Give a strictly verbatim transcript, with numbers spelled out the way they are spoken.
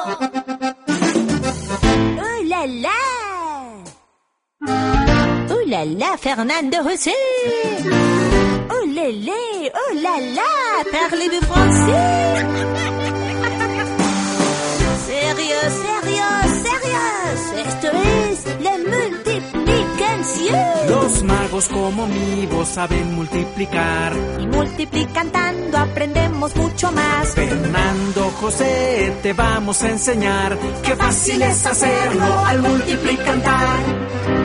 ¡Oh, la, la! ¡Oh, la, la, Fernando José! ¡Oh, la, la! ¡Oh, la, la! Parlez-vous français? ¡Sérieux, sérieux, sérieux! Esto es la multiplicación. Los magos como mi voz saben multiplicar. Y multiplicando aprendemos mucho más. Fernando José, te vamos a enseñar qué fácil es hacerlo al multiplicar.